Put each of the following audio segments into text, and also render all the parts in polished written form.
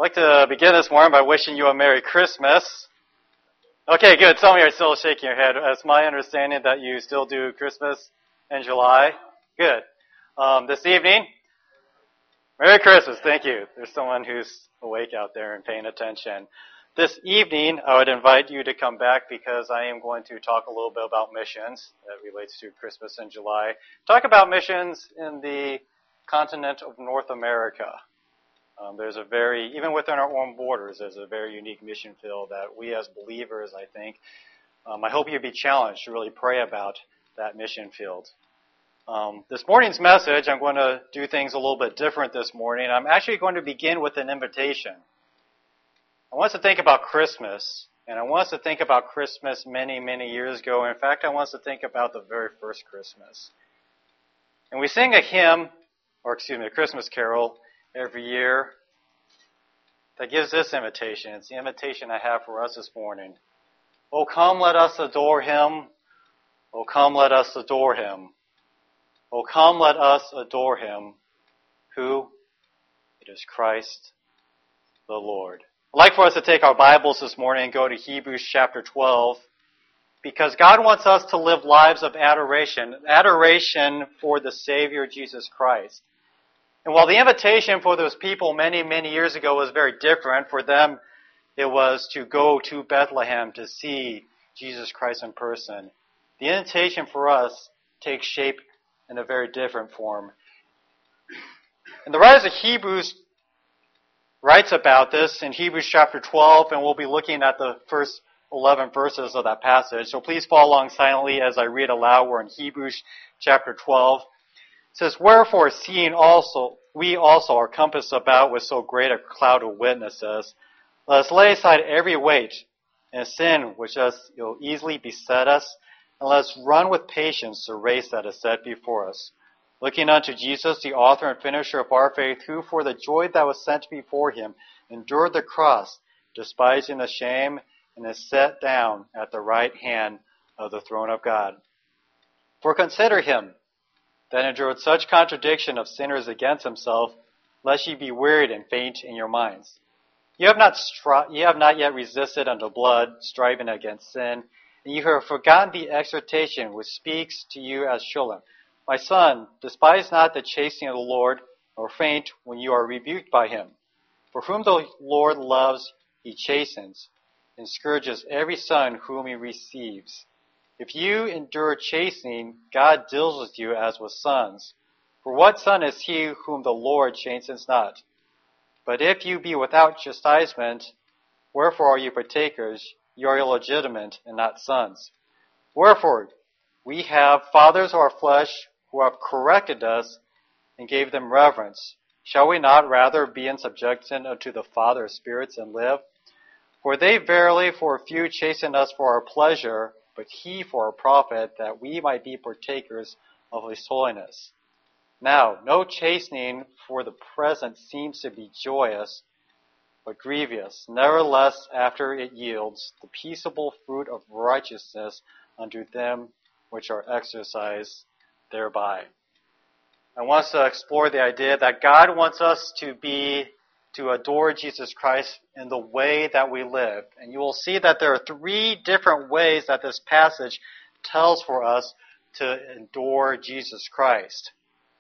like to begin this morning by wishing you a Merry Christmas. Okay, good. Some of you are still shaking your head. It's my understanding that you still do Christmas in July. Good. This evening, Merry Christmas. Thank you. There's someone who's awake out there and paying attention. This evening, I would invite you to come back because I am going to talk a little bit about missions that relates to Christmas in July. Talk about missions in the continent of North America. There's a even within our own borders, there's a very unique mission field that we as believers, I think, I hope you'd be challenged to really pray about that mission field. This morning's message, I'm going to do things a little bit different this morning. I'm actually going to begin with an invitation. I want us to think about Christmas, and I want us to think about Christmas many, many years ago. In fact, I want us to think about the very first Christmas. And we sing a Christmas carol every year that gives this invitation. It's the invitation I have for us this morning. Oh, come, let us adore him. Oh, come, let us adore him. Oh, come, let us adore him. Who? It is Christ the Lord. I'd like for us to take our Bibles this morning and go to Hebrews chapter 12, because God wants us to live lives of adoration for the Savior Jesus Christ. And while the invitation for those people many, many years ago was very different, for them it was to go to Bethlehem to see Jesus Christ in person, the invitation for us takes shape in a very different form. And the writer of Hebrews writes about this in Hebrews chapter 12, and we'll be looking at the first 11 verses of that passage. So please follow along silently as I read aloud. We're in Hebrews chapter 12. It says, "Wherefore, seeing we also are compassed about with so great a cloud of witnesses, let us lay aside every weight and sin which does easily beset us, and let us run with patience the race that is set before us, looking unto Jesus, the author and finisher of our faith, who for the joy that was set before him endured the cross, despising the shame, and is set down at the right hand of the throne of God. For consider him that endured such contradiction of sinners against himself, lest ye be wearied and faint in your minds. You have not yet resisted unto blood, striving against sin, and you have forgotten the exhortation which speaks to you as children. My son, despise not the chastening of the Lord, nor faint when you are rebuked by him. For whom the Lord loves, he chastens, and scourges every son whom he receives. If you endure chastening, God deals with you as with sons. For what son is he whom the Lord chastens not? But if you be without chastisement, wherefore are you partakers? You are illegitimate and not sons. Wherefore, we have fathers of our flesh who have corrected us and gave them reverence. Shall we not rather be in subjection unto the Father of spirits and live? For they verily for a few chasten us for our pleasure, but he for our profit, that we might be partakers of his holiness. Now, no chastening for the present seems to be joyous, but grievous. Nevertheless, after it yields the peaceable fruit of righteousness unto them which are exercised thereby." I want us to explore the idea that God wants us to adore Jesus Christ in the way that we live. And you will see that there are three different ways that this passage tells for us to adore Jesus Christ.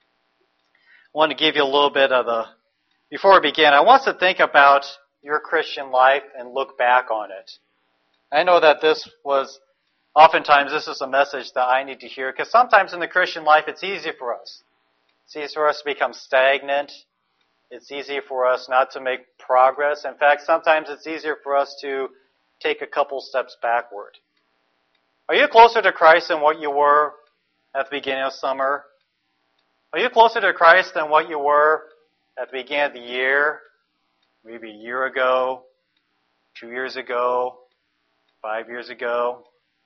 I want to give you a little bit of before we begin, I want us to think about your Christian life and look back on it. I know that oftentimes this is a message that I need to hear, because sometimes in the Christian life it's easy for us. It's easy for us to become stagnant. It's easy for us not to make progress. In fact, sometimes it's easier for us to take a couple steps backward. Are you closer to Christ than what you were at the beginning of summer? Are you closer to Christ than what you were at the beginning of the year? Maybe a year ago, 2 years ago, 5 years ago?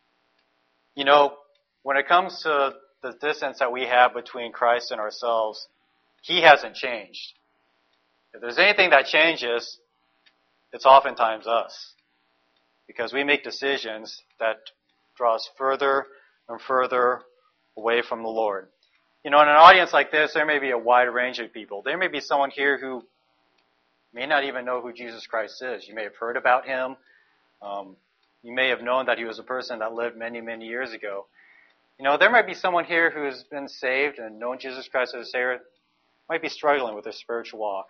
When it comes to the distance that we have between Christ and ourselves, he hasn't changed. If there's anything that changes, it's oftentimes us. Because we make decisions that draw us further and further away from the Lord. In an audience like this, there may be a wide range of people. There may be someone here who You may not even know who Jesus Christ is. You may have heard about him. You may have known that he was a person that lived many, many years ago. There might be someone here who's been saved and known Jesus Christ as a Savior, might be struggling with their spiritual walk.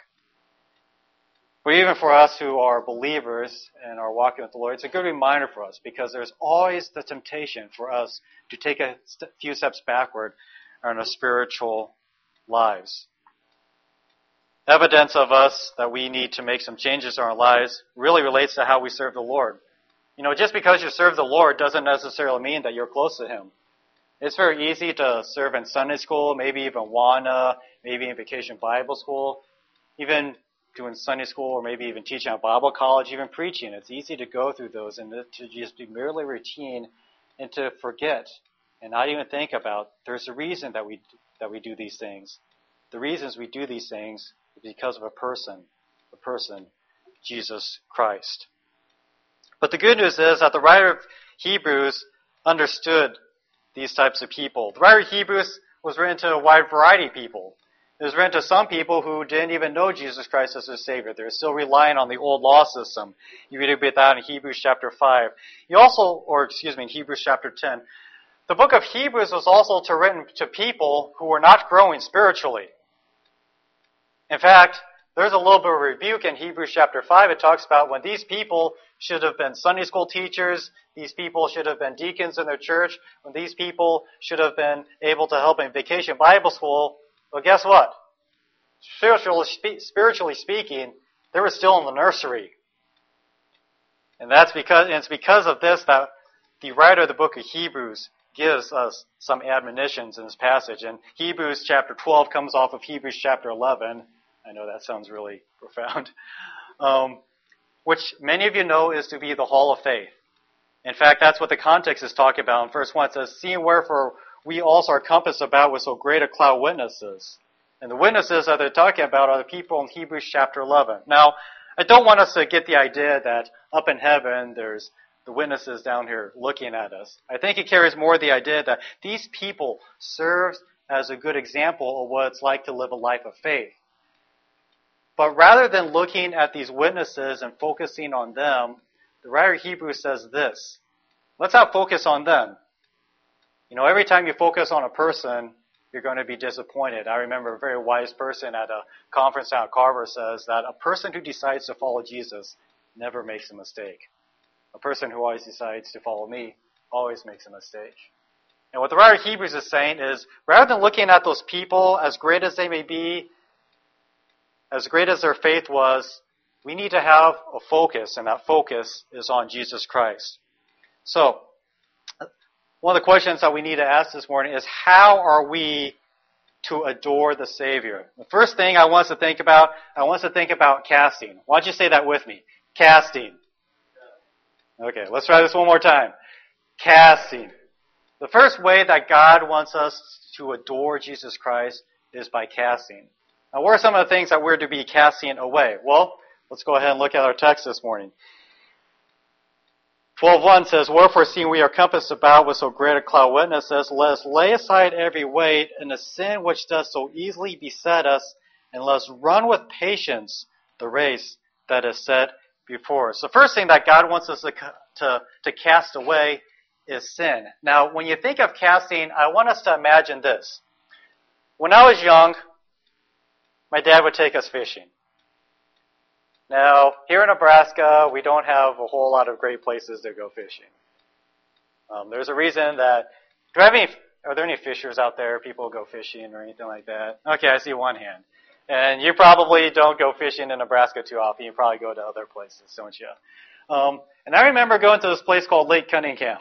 But even for us who are believers and are walking with the Lord, it's a good reminder for us because there's always the temptation for us to take a few steps backward in our spiritual lives. Evidence of us that we need to make some changes in our lives really relates to how we serve the Lord. Just because you serve the Lord doesn't necessarily mean that you're close to Him. It's very easy to serve in Sunday school, maybe even WANA, maybe in Vacation Bible School, even doing Sunday school or maybe even teaching at Bible college, even preaching. It's easy to go through those and to just be merely routine and to forget and not even think about there's a reason that we do these things. The reasons we do these things is because of a person, Jesus Christ. But the good news is that the writer of Hebrews understood these types of people. The writer of Hebrews was written to a wide variety of people. It was written to some people who didn't even know Jesus Christ as their Savior. They're still relying on the old law system. You read about that in Hebrews chapter 5. In Hebrews chapter 10. The book of Hebrews was also written to people who were not growing spiritually. In fact, there's a little bit of rebuke in Hebrews chapter 5. It talks about when these people should have been Sunday school teachers, these people should have been deacons in their church, when these people should have been able to help in Vacation Bible School. Well, guess what? Spiritually speaking, they were still in the nursery. And it's because of this that the writer of the book of Hebrews gives us some admonitions in this passage. And Hebrews chapter 12 comes off of Hebrews chapter 11. I know that sounds really profound. Which many of you know is to be the hall of faith. In fact, that's what the context is talking about. In verse 1 it says, "Seeing wherefore we also are compassed about with so great a cloud of witnesses." And the witnesses that they're talking about are the people in Hebrews chapter 11. Now, I don't want us to get the idea that up in heaven there's the witnesses down here looking at us. I think it carries more the idea that these people serve as a good example of what it's like to live a life of faith. But rather than looking at these witnesses and focusing on them, the writer of Hebrews says this: let's not focus on them. Every time you focus on a person, you're going to be disappointed. I remember a very wise person at a conference down at Carver says that a person who decides to follow Jesus never makes a mistake. A person who always decides to follow me always makes a mistake. And what the writer of Hebrews is saying is, rather than looking at those people, as great as they may be, as great as their faith was, we need to have a focus, and that focus is on Jesus Christ. So, one of the questions that we need to ask this morning is, how are we to adore the Savior? The first thing I want us to think about casting. Why don't you say that with me? Casting. Okay, let's try this one more time. Casting. The first way that God wants us to adore Jesus Christ is by casting. Now, what are some of the things that we're to be casting away? Well, let's go ahead and look at our text this morning. 12:1 says, "Wherefore, seeing we are compassed about with so great a cloud of witnesses, let us lay aside every weight and the sin which does so easily beset us, and let us run with patience the race that is set before us." The first thing that God wants us to cast away is sin. Now, when you think of casting, I want us to imagine this. When I was young, my dad would take us fishing. Now, here in Nebraska, we don't have a whole lot of great places to go fishing. There's a reason that, are there any fishers out there, people go fishing or anything like that? Okay, I see one hand. And you probably don't go fishing in Nebraska too often. You probably go to other places, don't you? And I remember going to this place called Lake Cunningham.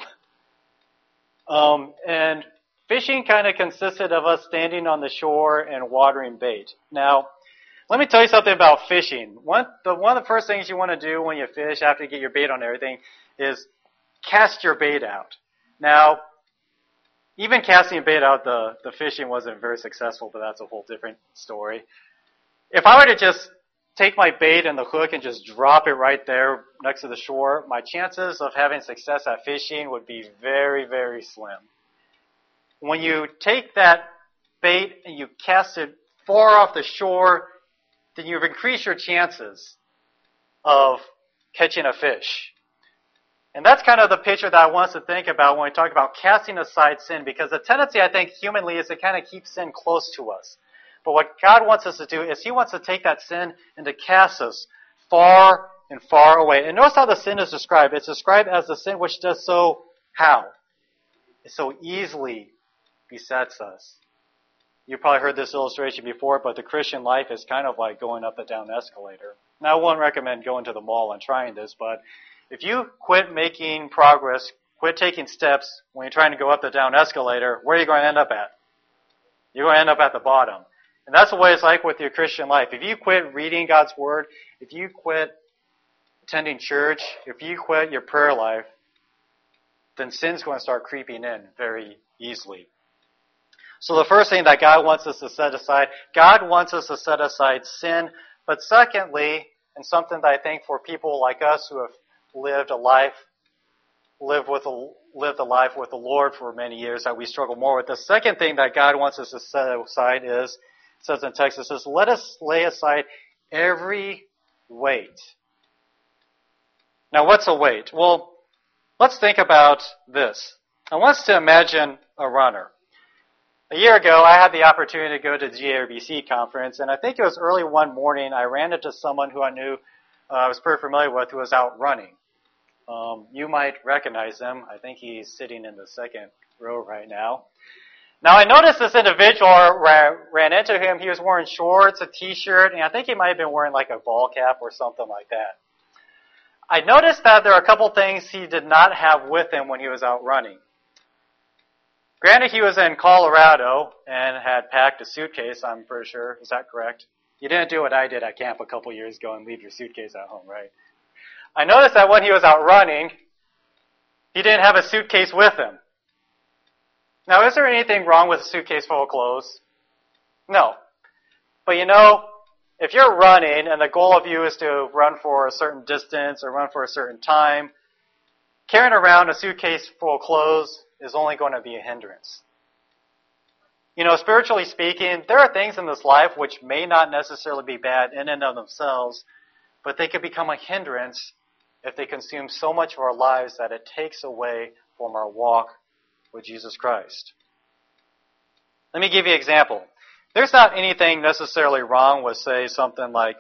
And fishing kind of consisted of us standing on the shore and watering bait. Now, let me tell you something about fishing. One of the first things you want to do when you fish after you get your bait on everything is cast your bait out. Now, even casting bait out, the fishing wasn't very successful, but that's a whole different story. If I were to just take my bait and the hook and just drop it right there next to the shore, my chances of having success at fishing would be very, very slim. When you take that bait and you cast it far off the shore, then you've increased your chances of catching a fish. And that's kind of the picture that I want us to think about when we talk about casting aside sin, because the tendency, I think, humanly is to kind of keep sin close to us. But what God wants us to do is He wants to take that sin and to cast us far and far away. And notice how the sin is described. It's described as the sin which does so how? It so easily besets us. You've probably heard this illustration before, but the Christian life is kind of like going up and down the escalator. Now, I wouldn't recommend going to the mall and trying this, but if you quit making progress, quit taking steps when you're trying to go up the down escalator, where are you going to end up at? You're going to end up at the bottom. And that's the way it's like with your Christian life. If you quit reading God's Word, if you quit attending church, if you quit your prayer life, then sin's going to start creeping in very easily. So the first thing that God wants us to set aside, God wants us to set aside sin. But secondly, and something that I think for people like us who have lived a life with the Lord for many years that we struggle more with, the second thing that God wants us to set aside is, it says in text, it says, let us lay aside every weight. Now, what's a weight? Well, let's think about this. I want us to imagine a runner. A year ago, I had the opportunity to go to the GARBC conference, and I think it was early one morning, I ran into someone who I knew I was pretty familiar with who was out running. You might recognize him. I think he's sitting in the second row right now. Now, I noticed this individual, ran into him. He was wearing shorts, a t-shirt, and I think he might have been wearing like a ball cap or something like that. I noticed that there are a couple things he did not have with him when he was out running. Granted, he was in Colorado and had packed a suitcase, I'm pretty sure. Is that correct? You didn't do what I did at camp a couple years ago and leave your suitcase at home, right? I noticed that when he was out running, he didn't have a suitcase with him. Now, is there anything wrong with a suitcase full of clothes? No. But you know, if you're running and the goal of you is to run for a certain distance or run for a certain time, carrying around a suitcase full of clothes is only going to be a hindrance. You know, spiritually speaking, there are things in this life which may not necessarily be bad in and of themselves, but they can become a hindrance if they consume so much of our lives that it takes away from our walk with Jesus Christ. Let me give you an example. There's not anything necessarily wrong with, say, something like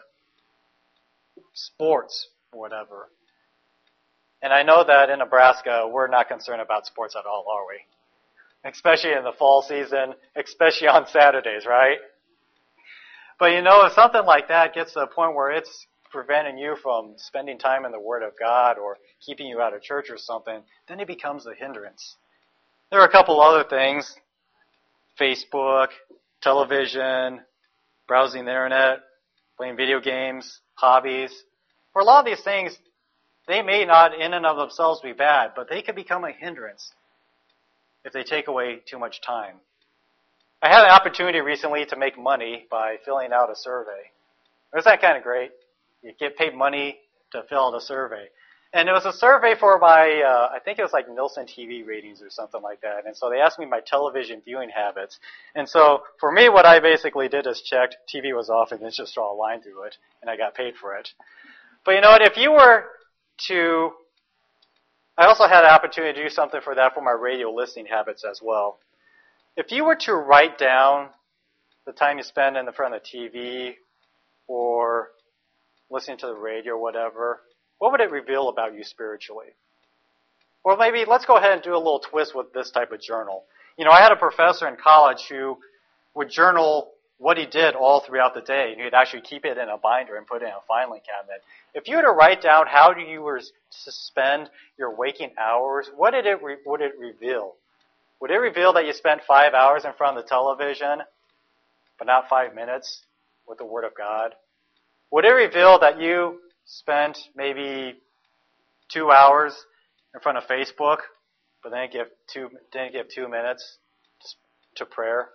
sports or whatever. And I know that in Nebraska, we're not concerned about sports at all, are we? Especially in the fall season, especially on Saturdays, right? But you know, if something like that gets to the point where it's preventing you from spending time in the Word of God or keeping you out of church or something, then it becomes a hindrance. There are a couple other things. Facebook, television, browsing the internet, playing video games, hobbies. For a lot of these things, they may not in and of themselves be bad, but they can become a hindrance if they take away too much time. I had an opportunity recently to make money by filling out a survey. Isn't that kind of great? You get paid money to fill out a survey. And it was a survey for my, I think it was like Nielsen TV ratings or something like that. And so they asked me my television viewing habits. And so for me, what I basically did is checked, TV was off, and then just draw a line through it, and I got paid for it. But you know what, if you were to, I also had an opportunity to do something for that for my radio listening habits as well. If you were to write down the time you spend in the front of the TV or listening to the radio or whatever, what would it reveal about you spiritually? Or maybe let's go ahead and do a little twist with this type of journal. You know, I had a professor in college who would journal what he did all throughout the day, and he'd actually keep it in a binder and put it in a filing cabinet. If you were to write down how you were to spend your waking hours, would it reveal? Would it reveal that you spent 5 hours in front of the television, but not 5 minutes with the Word of God? Would it reveal that you spent maybe 2 hours in front of Facebook, but didn't give 2 minutes to prayer?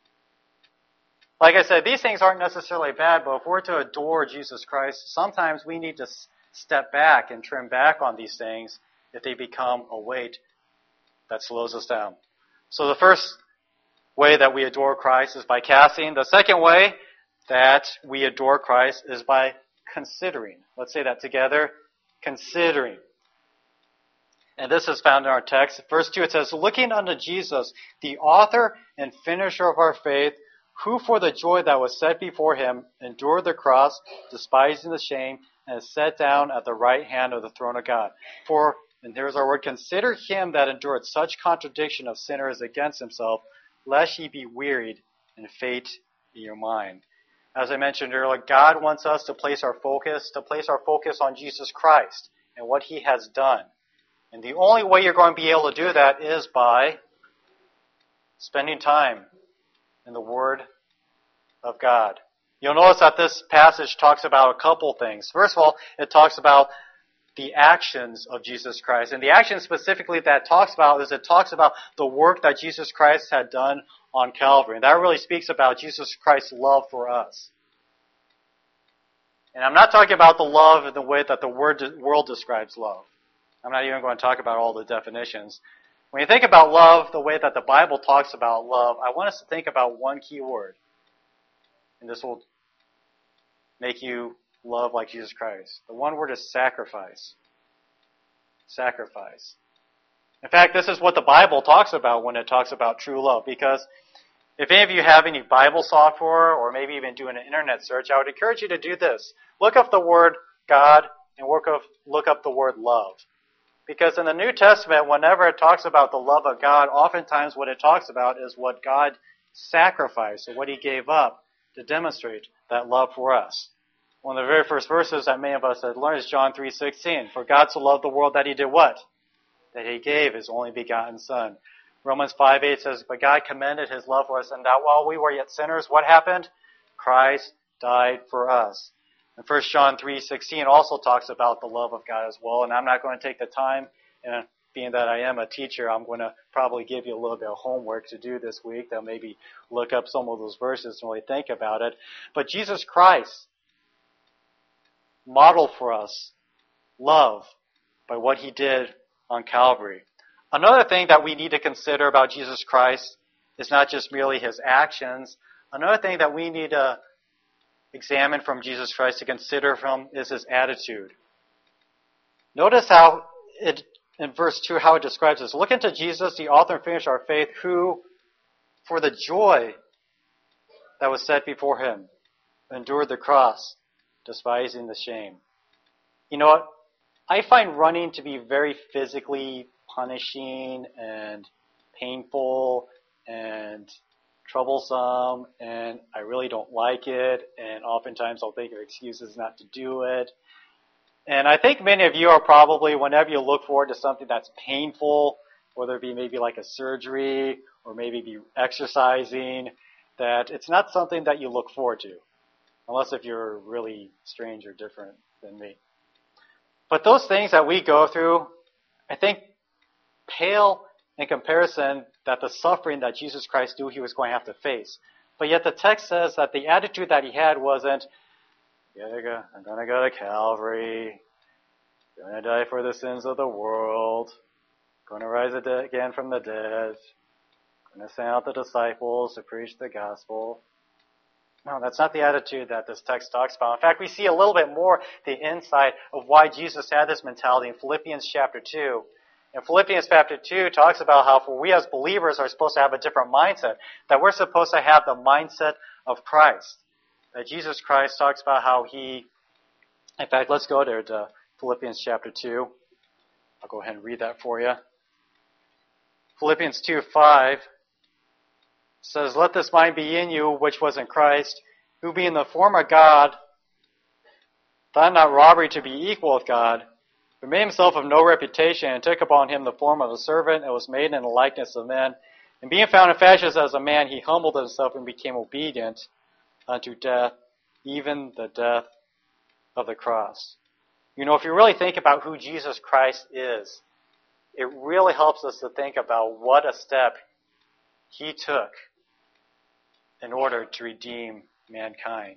Like I said, these things aren't necessarily bad, but if we're to adore Jesus Christ, sometimes we need to step back and trim back on these things if they become a weight that slows us down. So the first way that we adore Christ is by casting. The second way that we adore Christ is by considering. Let's say that together. Considering. And this is found in our text. Verse 2, it says, looking unto Jesus, the author and finisher of our faith, who for the joy that was set before him endured the cross, despising the shame, and is set down at the right hand of the throne of God. For, and here's our word, consider him that endured such contradiction of sinners against himself, lest ye be wearied and faint in your mind. As I mentioned earlier, God wants us to place our focus on Jesus Christ and what he has done. And the only way you're going to be able to do that is by spending time in the Word of God. You'll notice that this passage talks about a couple things. First of all, it talks about the actions of Jesus Christ. And the action specifically that it talks about the work that Jesus Christ had done on Calvary. And that really speaks about Jesus Christ's love for us. And I'm not talking about the love in the way that the world describes love. I'm not even going to talk about all the definitions. When you think about love, the way that the Bible talks about love, I want us to think about one key word. And this will make you love like Jesus Christ. The one word is sacrifice. Sacrifice. In fact, this is what the Bible talks about when it talks about true love. Because if any of you have any Bible software or maybe even doing an internet search, I would encourage you to do this. Look up the word God and look up the word love. Because in the New Testament, whenever it talks about the love of God, oftentimes what it talks about is what God sacrificed or what he gave up to demonstrate that love for us. One of the very first verses that many of us had learned is John 3:16. For God so loved the world that he did what? That he gave his only begotten Son. Romans 5:8 says, but God commended his love for us, and that while we were yet sinners, what happened? Christ died for us. And 1 John 3:16 also talks about the love of God as well. And I'm not going to take the time, and being that I am a teacher, I'm going to probably give you a little bit of homework to do this week. That maybe look up some of those verses and really think about it. But Jesus Christ modeled for us love by what he did on Calvary. Another thing that we need to consider about Jesus Christ is not just merely his actions. Another thing that we need to examine from Jesus Christ, to consider from, is his attitude. Notice how it, in verse 2, how it describes this. Look into Jesus, the author and finisher of our faith, who, for the joy that was set before him, endured the cross, despising the shame. You know what? I find running to be very physically punishing and painful and troublesome, and I really don't like it, and oftentimes I'll think of excuses not to do it. And I think many of you are probably, whenever you look forward to something that's painful, whether it be maybe like a surgery or maybe be exercising, that it's not something that you look forward to, unless if you're really strange or different than me. But those things that we go through, I think, pale in comparison that the suffering that Jesus Christ knew he was going to have to face. But yet the text says that the attitude that he had wasn't, I'm going to go to Calvary, I'm going to die for the sins of the world, I'm going to rise again from the dead, I'm going to send out the disciples to preach the gospel. No, that's not the attitude that this text talks about. In fact, we see a little bit more the insight of why Jesus had this mentality in Philippians chapter 2. In Philippians chapter 2 talks about how for we as believers are supposed to have a different mindset, that we're supposed to have the mindset of Christ. That Jesus Christ talks about how he, in fact, let's go there to Philippians chapter 2. I'll go ahead and read that for you. Philippians 2:5 says, let this mind be in you, which was in Christ, who being the form of God, thought not robbery to be equal with God, but made himself of no reputation, and took upon him the form of a servant, and was made in the likeness of men. And being found in fashion as a man, he humbled himself and became obedient unto death, even the death of the cross. You know, if you really think about who Jesus Christ is, it really helps us to think about what a step he took in order to redeem mankind.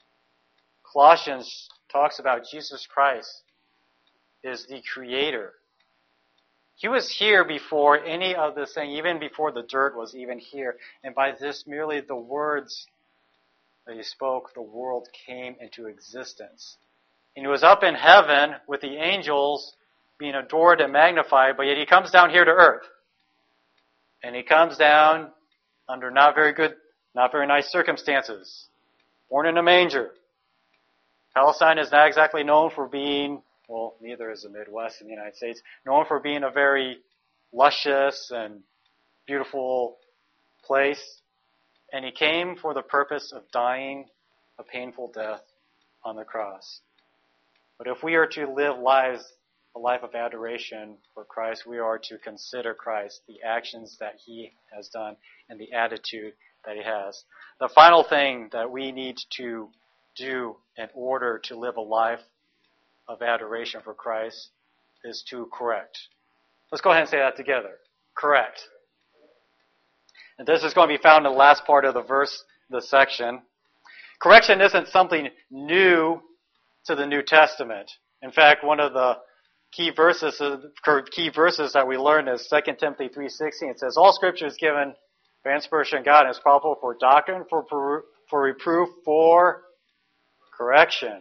Colossians talks about Jesus Christ is the creator. He was here before any of this thing, even before the dirt was even here. And by this, merely the words that he spoke, the world came into existence. And he was up in heaven with the angels being adored and magnified, but yet he comes down here to earth. And he comes down under not very nice circumstances. Born in a manger. Palestine is not exactly known for being, well, neither is the Midwest in the United States, known for being a very luscious and beautiful place. And he came for the purpose of dying a painful death on the cross. But if we are to live a life of adoration for Christ, we are to consider Christ, the actions that he has done, and the attitude that he has. The final thing that we need to do in order to live a life of adoration for Christ is to correct. Let's go ahead and say that together. Correct. And this is going to be found in the last part of the verse, the section. Correction isn't something new to the New Testament. In fact, one of the key verses that we learn is 2 Timothy 3:16. It says, all Scripture is given by inspiration of God and is profitable for doctrine, for reproof, for correction,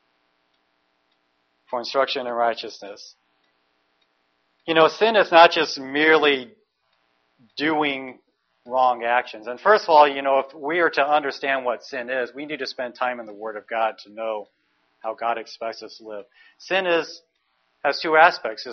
for instruction in righteousness. You know, sin is not just merely doing wrong actions. And first of all, you know, if we are to understand what sin is, we need to spend time in the Word of God to know how God expects us to live. Sin has two aspects.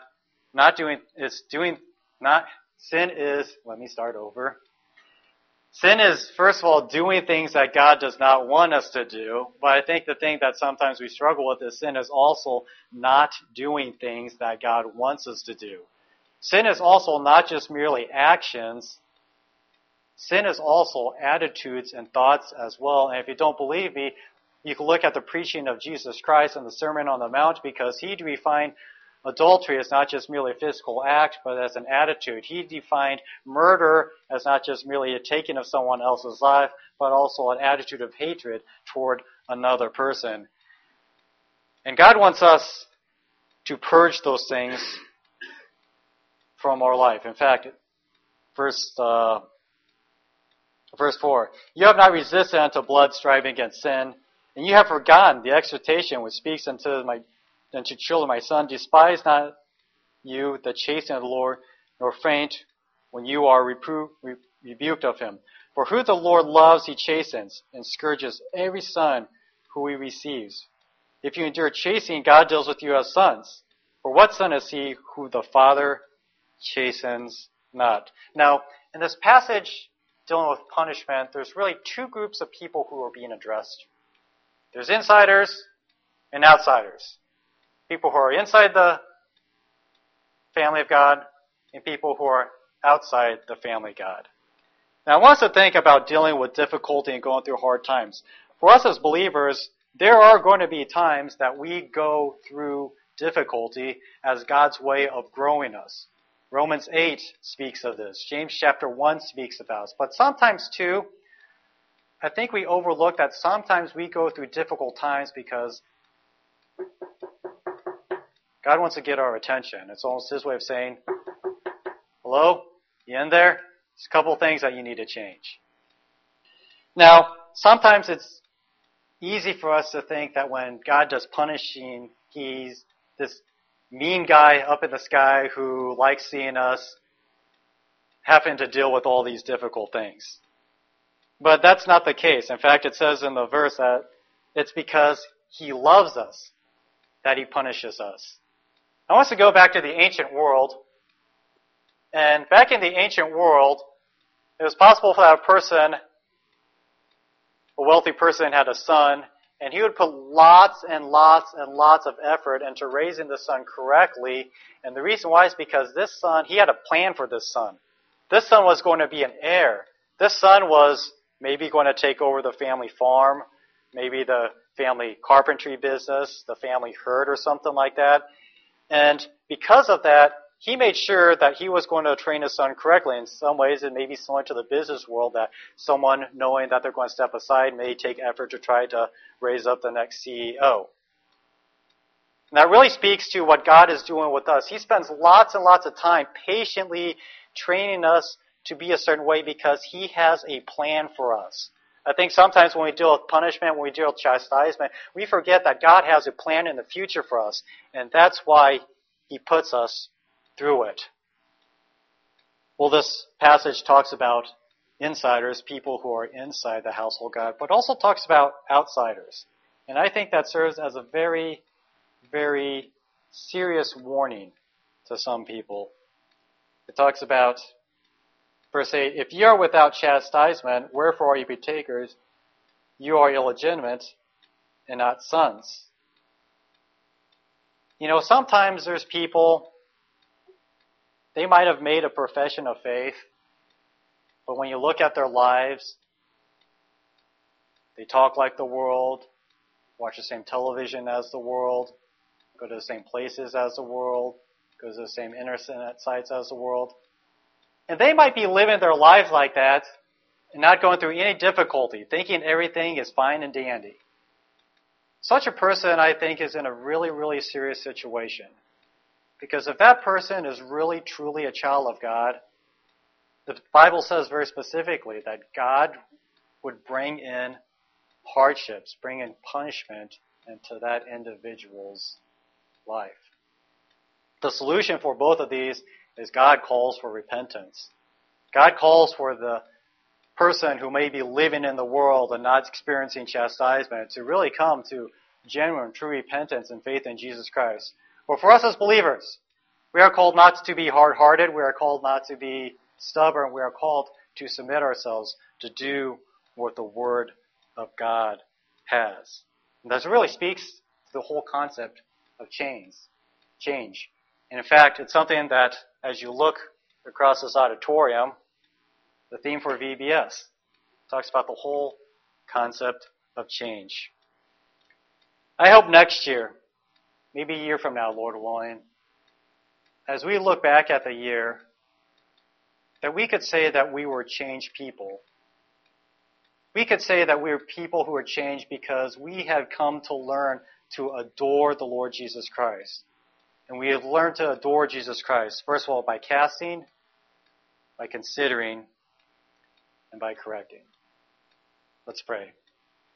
Sin is, first of all, doing things that God does not want us to do. But I think the thing that sometimes we struggle with is sin is also not doing things that God wants us to do. Sin is also not just merely actions. Sin is also attitudes and thoughts as well. And if you don't believe me, you can look at the preaching of Jesus Christ in the Sermon on the Mount, because he defined adultery as not just merely a physical act, but as an attitude. He defined murder as not just merely a taking of someone else's life, but also an attitude of hatred toward another person. And God wants us to purge those things from our life. In fact, verse 4, you have not resisted unto blood striving against sin, and you have forgotten the exhortation which speaks unto children, my son, despise not you the chastening of the Lord, nor faint when you are rebuked of him. For who the Lord loves, he chastens, and scourges every son who he receives. If you endure chastening, God deals with you as sons. For what son is he who the Father chastens not? Now, in this passage dealing with punishment, there's really two groups of people who are being addressed. There's insiders and outsiders. People who are inside the family of God and people who are outside the family of God. Now, I want us to think about dealing with difficulty and going through hard times. For us as believers, there are going to be times that we go through difficulty as God's way of growing us. Romans 8 speaks of this. James chapter 1 speaks about this. But sometimes, too, I think we overlook that sometimes we go through difficult times because God wants to get our attention. It's almost his way of saying, hello? You in there? There's a couple things that you need to change. Now, sometimes it's easy for us to think that when God does punishing, he's this mean guy up in the sky who likes seeing us having to deal with all these difficult things. But that's not the case. In fact, it says in the verse that it's because he loves us that he punishes us. I want us to go back to the ancient world. And back in the ancient world, it was possible for that person, a wealthy person, had a son, and he would put lots and lots and lots of effort into raising the son correctly. And the reason why is because this son, he had a plan for this son. This son was going to be an heir. This son was maybe going to take over the family farm, maybe the family carpentry business, the family herd or something like that. And because of that, he made sure that he was going to train his son correctly. In some ways, it may be similar to the business world, that someone, knowing that they're going to step aside, may take effort to try to raise up the next CEO. And that really speaks to what God is doing with us. He spends lots and lots of time patiently training us to be a certain way because he has a plan for us. I think sometimes when we deal with punishment, when we deal with chastisement, we forget that God has a plan in the future for us, and that's why He puts us through it. Well, this passage talks about insiders, people who are inside the household of God, but also talks about outsiders. And I think that serves as a very, very serious warning to some people. It talks about, verse 8, if ye are without chastisement, wherefore are ye partakers? You are illegitimate and not sons. You know, sometimes there's people, they might have made a profession of faith, but when you look at their lives, they talk like the world, watch the same television as the world, go to the same places as the world, go to the same internet sites as the world. And they might be living their lives like that and not going through any difficulty, thinking everything is fine and dandy. Such a person, I think, is in a really, really serious situation. Because if that person is really, truly a child of God, the Bible says very specifically that God would bring in hardships, bring in punishment into that individual's life. The solution for both of these is God calls for repentance. God calls for the person who may be living in the world and not experiencing chastisement to really come to genuine, true repentance and faith in Jesus Christ. But for us as believers, we are called not to be hard-hearted. We are called not to be stubborn. We are called to submit ourselves to do what the Word of God has. And this really speaks to the whole concept of change. And in fact, it's something that, as you look across this auditorium, the theme for VBS talks about the whole concept of change. I hope next year, maybe a year from now, Lord willing, as we look back at the year, that we could say that we were changed people. We could say that we are people who are changed because we have come to learn to adore the Lord Jesus Christ. And we have learned to adore Jesus Christ, first of all, by casting, by considering, and by correcting. Let's pray.